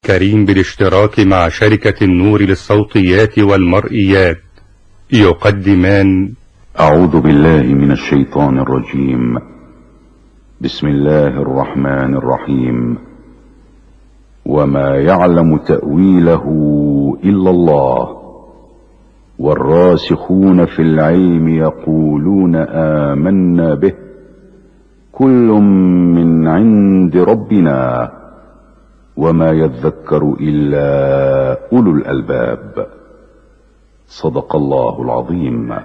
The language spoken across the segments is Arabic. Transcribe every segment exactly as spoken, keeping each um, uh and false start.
كريم بالاشتراك مع شركة النور للصوتيات والمرئيات يقدمان أعوذ بالله من الشيطان الرجيم. بسم الله الرحمن الرحيم. وما يعلم تأويله إلا الله والراسخون في العلم يقولون آمنا به كل من عند ربنا وما يذكر إلا أولو الألباب. صدق الله العظيم.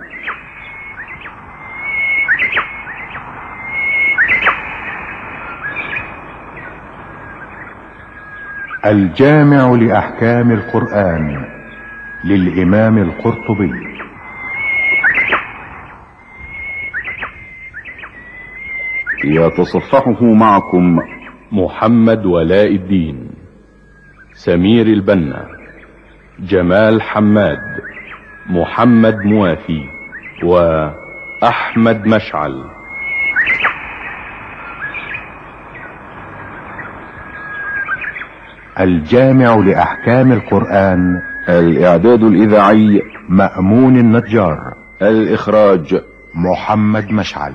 الجامع لأحكام القرآن للإمام القرطبي. يتصفحه معكم محمد ولاء الدين، سمير البنا، جمال حماد، محمد موافي، وأحمد مشعل. الجامع لأحكام القرآن. الإعداد الإذاعي مأمون النجار. الإخراج محمد مشعل.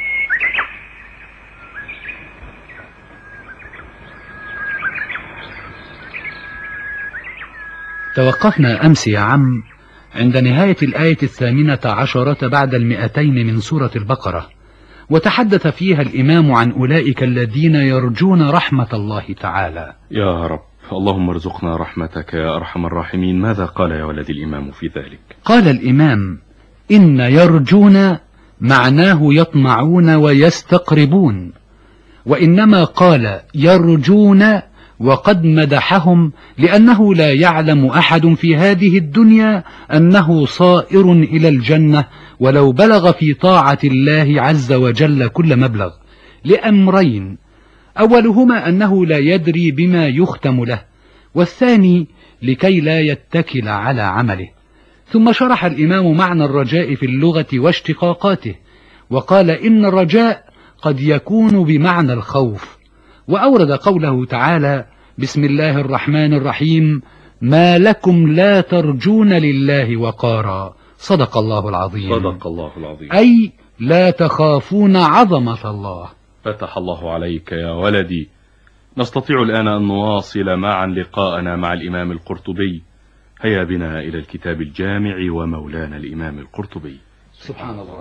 توقفنا أمس يا عم عند نهاية الآية الثامنة عشرة بعد المئتين من سورة البقرة، وتحدث فيها الإمام عن أولئك الذين يرجون رحمة الله تعالى. يا رب اللهم ارزقنا رحمتك يا أرحم الراحمين. ماذا قال يا ولد الإمام في ذلك؟ قال الإمام إن يرجون معناه يطمعون ويستقربون، وإنما قال يرجون وقد مدحهم لأنه لا يعلم أحد في هذه الدنيا أنه صائر إلى الجنة ولو بلغ في طاعة الله عز وجل كل مبلغ، لأمرين: أولهما أنه لا يدري بما يختم له، والثاني لكي لا يتكل على عمله. ثم شرح الإمام معنى الرجاء في اللغة واشتقاقاته، وقال إن الرجاء قد يكون بمعنى الخوف، وأورد قوله تعالى: بسم الله الرحمن الرحيم، ما لكم لا ترجون لله وقارا. صدق الله العظيم. صدق الله العظيم. أي لا تخافون عظمة الله. فتح الله عليك يا ولدي. نستطيع الآن أن نواصل معا لقاءنا مع الإمام القرطبي. هيا بنا إلى الكتاب الجامع ومولانا الإمام القرطبي. سبحان الله.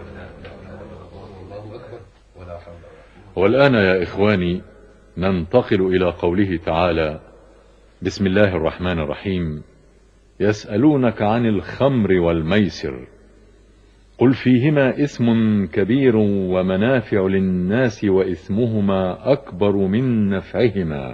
والآن يا إخواني ننتقل إلى قوله تعالى: بسم الله الرحمن الرحيم. يسألونك عن الخمر والميسر قل فيهما اسم كبير ومنافع للناس وإثمهما أكبر من نفعهما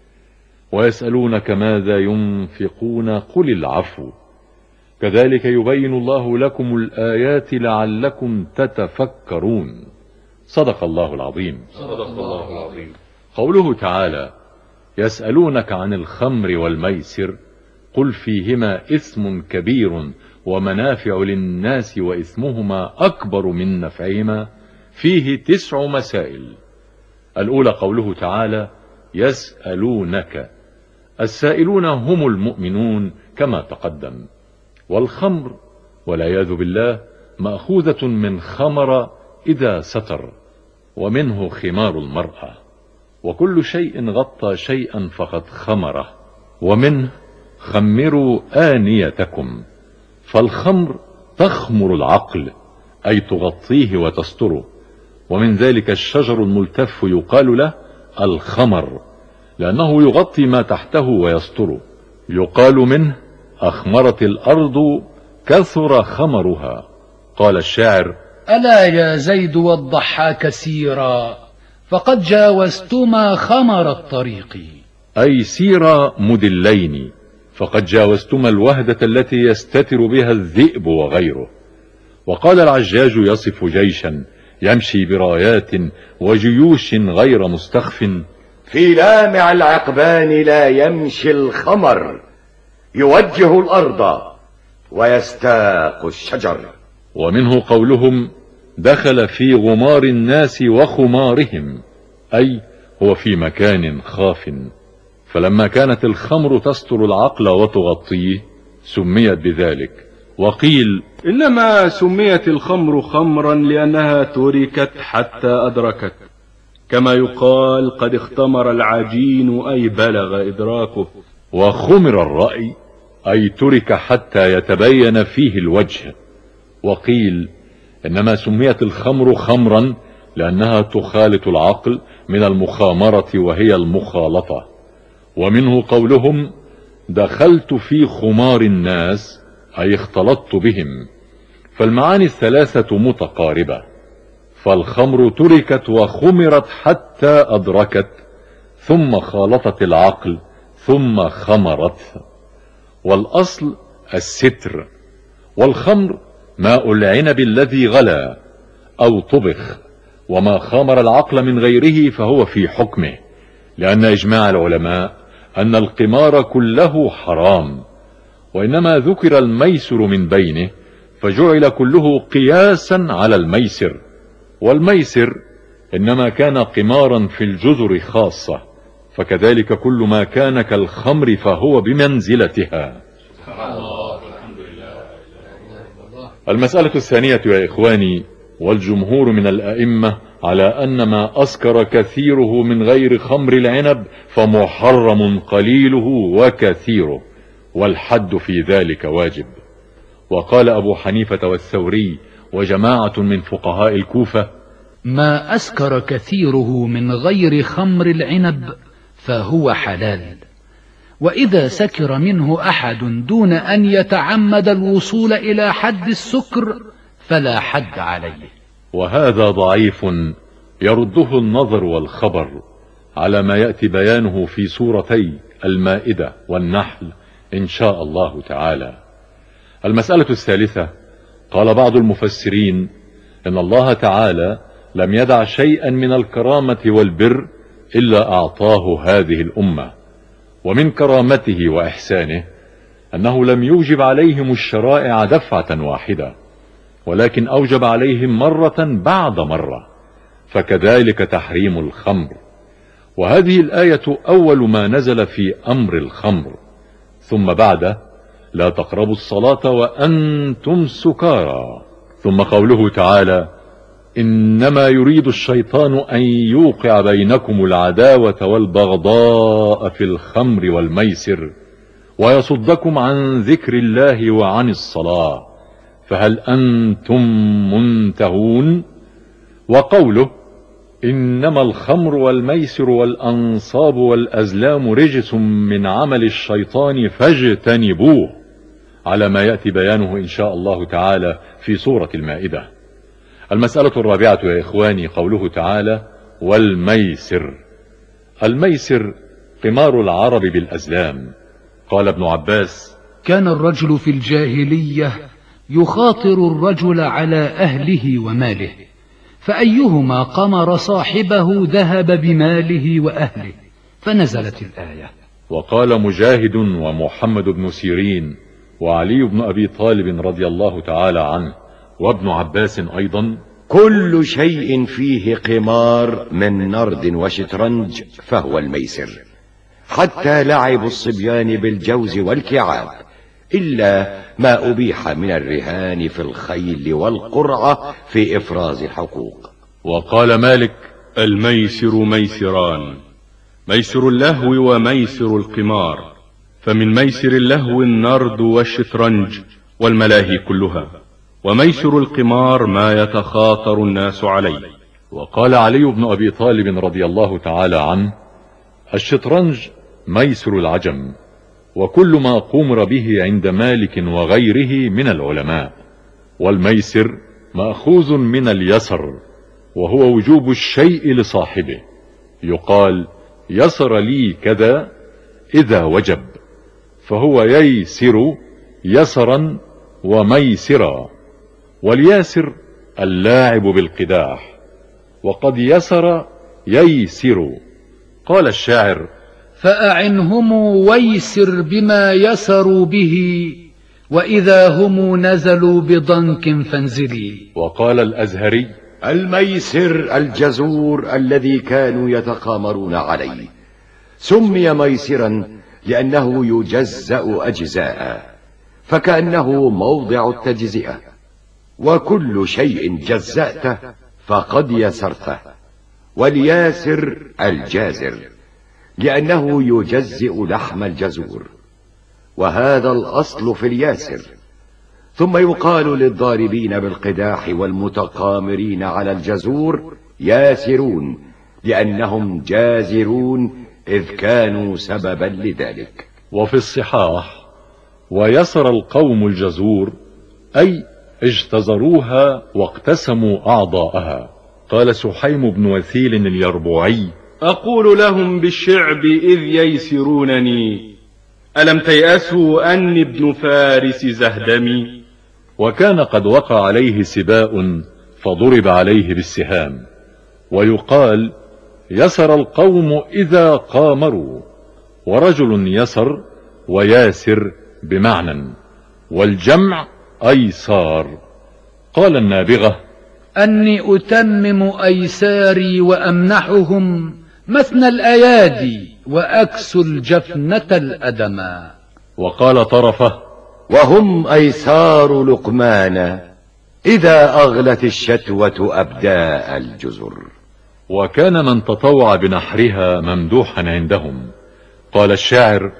ويسألونك ماذا ينفقون قل العفو كذلك يبين الله لكم الآيات لعلكم تتفكرون. صدق الله العظيم. صدق الله العظيم. قوله تعالى: يسألونك عن الخمر والميسر قل فيهما اسم كبير ومنافع للناس وإثمهما أكبر من نفعهما، فيه تسع مسائل. الأولى قوله تعالى: يسألونك. السائلون هم المؤمنون كما تقدم. والخمر والعياذ بالله مأخوذة من خمر إذا ستر، ومنه خمار المرأة، وكل شيء غطى شيئا فقد خمره، ومنه خمروا آنيتكم. فالخمر تخمر العقل أي تغطيه وتستره، ومن ذلك الشجر الملتف يقال له الخمر لأنه يغطي ما تحته ويستره. يقال منه أخمرت الأرض كثر خمرها. قال الشاعر: ألا يا زيد والضحاك سيرا فقد جاوزتما خمر الطريق. أي سيرا مدلين فقد جاوزتما الوهدة التي يستتر بها الذئب وغيره. وقال العجاج يصف جيشا يمشي برايات وجيوش غير مستخف: في لامع العقبان لا يمشي الخمر يوجه الأرض ويستاق الشجر. ومنه قولهم: دخل في غمار الناس وخمارهم، أي هو في مكان خاف. فلما كانت الخمر تستر العقل وتغطيه سميت بذلك. وقيل إنما سميت الخمر خمرا لأنها تركت حتى أدركت، كما يقال قد اختمر العجين أي بلغ إدراكه. وخمر الرأي أي ترك حتى يتبين فيه الوجه. وقيل إنما سميت الخمر خمرا لأنها تخالط العقل من المخامرة وهي المخالطة. ومنه قولهم دخلت في خمار الناس أي اختلطت بهم. فالمعاني الثلاثة متقاربة، فالخمر تركت وخمرت حتى أدركت، ثم خالطت العقل، ثم خمرت. والأصل الستر. والخمر ماء العنب الذي غلى أو طبخ، وما خامر العقل من غيره فهو في حكمه، لأن إجماع العلماء أن القمار كله حرام، وإنما ذكر الميسر من بينه فجعل كله قياسا على الميسر. والميسر إنما كان قمارا في الجزر خاصة، فكذلك كل ما كان كالخمر فهو بمنزلتها. المسألة الثانية يا إخواني، والجمهور من الأئمة على أن ما أسكر كثيره من غير خمر العنب فمحرم قليله وكثيره، والحد في ذلك واجب. وقال أبو حنيفة والثوري وجماعة من فقهاء الكوفة ما أسكر كثيره من غير خمر العنب فهو حلال، وإذا سكر منه أحد دون أن يتعمد الوصول إلى حد السكر فلا حد عليه. وهذا ضعيف يرده النظر والخبر على ما يأتي بيانه في سورتي المائدة والنحل إن شاء الله تعالى. المسألة الثالثة، قال بعض المفسرين إن الله تعالى لم يدع شيئا من الكرامة والبر إلا أعطاه هذه الأمة. ومن كرامته وإحسانه أنه لم يوجب عليهم الشرائع دفعة واحدة، ولكن أوجب عليهم مرة بعد مرة، فكذلك تحريم الخمر. وهذه الآية أول ما نزل في أمر الخمر، ثم بعده لا تقربوا الصلاة وأنتم سكارى، ثم قوله تعالى إنما يريد الشيطان أن يوقع بينكم العداوة والبغضاء في الخمر والميسر ويصدكم عن ذكر الله وعن الصلاة فهل أنتم منتهون. وقوله إنما الخمر والميسر والأنصاب والأزلام رجس من عمل الشيطان فاجتنبوه، على ما يأتي بيانه إن شاء الله تعالى في سورة المائدة. المسألة الرابعة يا إخواني قوله تعالى والميسر. الميسر قمار العرب بالأزلام. قال ابن عباس كان الرجل في الجاهلية يخاطر الرجل على أهله وماله، فأيهما قمر صاحبه ذهب بماله وأهله، فنزلت الآية. وقال مجاهد ومحمد بن سيرين وعلي بن أبي طالب رضي الله تعالى عنه وابن عباس أيضا كل شيء فيه قمار من نرد وشطرنج فهو الميسر، حتى لعب الصبيان بالجوز والكعاب، إلا ما أبيح من الرهان في الخيل والقرعة في إفراز الحقوق. وقال مالك الميسر ميسران، ميسر اللهو وميسر القمار، فمن ميسر اللهو النرد والشطرنج والملاهي كلها، وميسر القمار ما يتخاطر الناس عليه. وقال علي بن أبي طالب رضي الله تعالى عنه الشطرنج ميسر العجم، وكل ما قمر به عند مالك وغيره من العلماء. والميسر مأخوذ من اليسر، وهو وجوب الشيء لصاحبه، يقال يسر لي كذا إذا وجب، فهو ييسر يسرا وميسرا. والياسر اللاعب بالقداح، وقد يسر ييسر. قال الشاعر فأعنهم ويسر بما يسروا به، وإذا هم نزلوا بضنك فانزلي. وقال الأزهري الميسر الجزور الذي كانوا يتقامرون عليه، سمي ميسرا لأنه يجزأ أجزاء، فكأنه موضع التجزئة، وكل شيء جزأته فقد يسرته. والياسر الجازر لأنه يجزئ لحم الجزور، وهذا الأصل في الياسر. ثم يقال للضاربين بالقداح والمتقامرين على الجزور ياسرون، لأنهم جازرون إذ كانوا سببا لذلك. وفي الصحاح: ويسر القوم الجزور، أي اجتزروها واقتسموا أعضاءها. قال سحيم بن وثيل اليربوعي: أقول لهم بالشعب إذ ييسرونني، ألم تيأسوا أني ابن فارس زهدمي. وكان قد وقع عليه سباء فضرب عليه بالسهام. ويقال: يسر القوم إذا قامروا، ورجل يسر وياسر بمعنى، والجمع أيسار. قال النابغة: أني أتمم أيساري وأمنحهم مثنى الأيادي وأكسو الجفنة الأدما. وقال طرفة: وهم أيسار لقمان إذا أغلت الشتوة أبداء الجزر. وكان من تطوع بنحرها ممدوحا عندهم. قال الشاعر: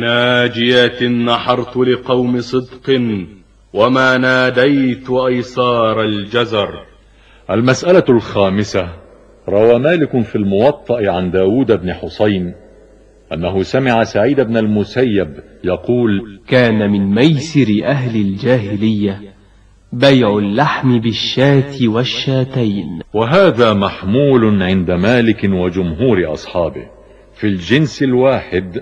وناجية نحرت لقوم صدق وما ناديت أيسار الجزر. المسألة الخامسة: روى مالك في الموطأ عن داود بن حسين أنه سمع سعيد بن المسيب يقول: كان من ميسر أهل الجاهلية بيع اللحم بالشاة والشاتين. وهذا محمول عند مالك وجمهور أصحابه في الجنس الواحد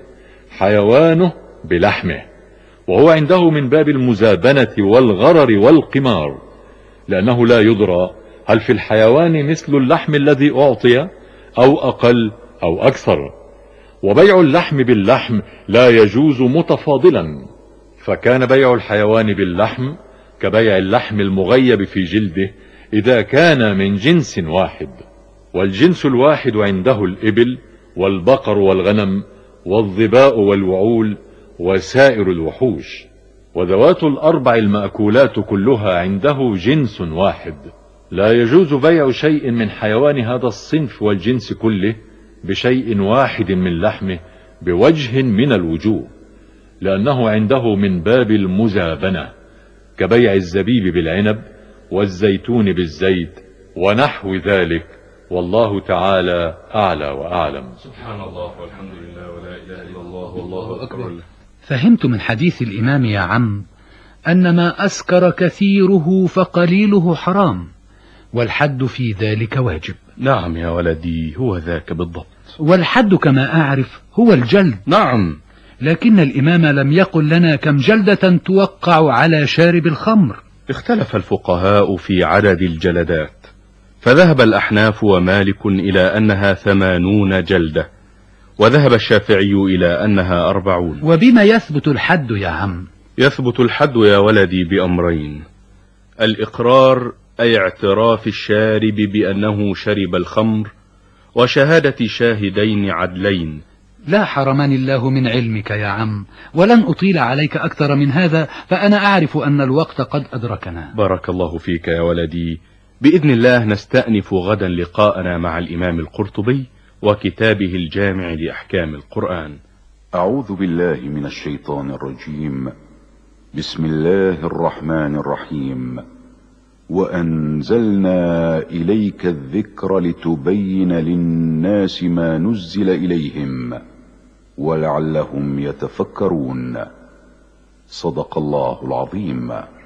حيوانه بلحمه، وهو عنده من باب المزابنة والغرر والقمار، لأنه لا يدرى هل في الحيوان مثل اللحم الذي أعطي أو أقل أو أكثر. وبيع اللحم باللحم لا يجوز متفاضلا، فكان بيع الحيوان باللحم كبيع اللحم المغيب في جلده إذا كان من جنس واحد. والجنس الواحد عنده الإبل والبقر والغنم والظباء والوعول وسائر الوحوش. وذوات الأربع المأكولات كلها عنده جنس واحد. لا يجوز بيع شيء من حيوان هذا الصنف والجنس كله بشيء واحد من لحمه بوجه من الوجوه، لأنه عنده من باب المزابنة، كبيع الزبيب بالعنب والزيتون بالزيت ونحو ذلك. والله تعالى أعلى وأعلم. سبحان الله والحمد لله ولا إله إلا الله والله أكبر. فهمت من حديث الإمام يا عم أن ما أسكر كثيره فقليله حرام، والحد في ذلك واجب. نعم يا ولدي، هو ذاك بالضبط. والحد كما أعرف هو الجلد. نعم، لكن الإمام لم يقل لنا كم جلدة توقع على شارب الخمر. اختلف الفقهاء في عدد الجلدات، فذهب الأحناف ومالك إلى أنها ثمانون جلدة، وذهب الشافعي إلى أنها أربعون. وبما يثبت الحد يا عم؟ يثبت الحد يا ولدي بأمرين: الإقرار أي اعتراف الشارب بأنه شرب الخمر، وشهادة شاهدين عدلين. لا حرمني الله من علمك يا عم، ولن أطيل عليك أكثر من هذا، فأنا أعرف أن الوقت قد أدركنا. بارك الله فيك يا ولدي. بإذن الله نستأنف غدا لقاءنا مع الإمام القرطبي وكتابه الجامع لأحكام القرآن. أعوذ بالله من الشيطان الرجيم. بسم الله الرحمن الرحيم. وأنزلنا إليك الذكر لتبين للناس ما نزل إليهم ولعلهم يتفكرون. صدق الله العظيم.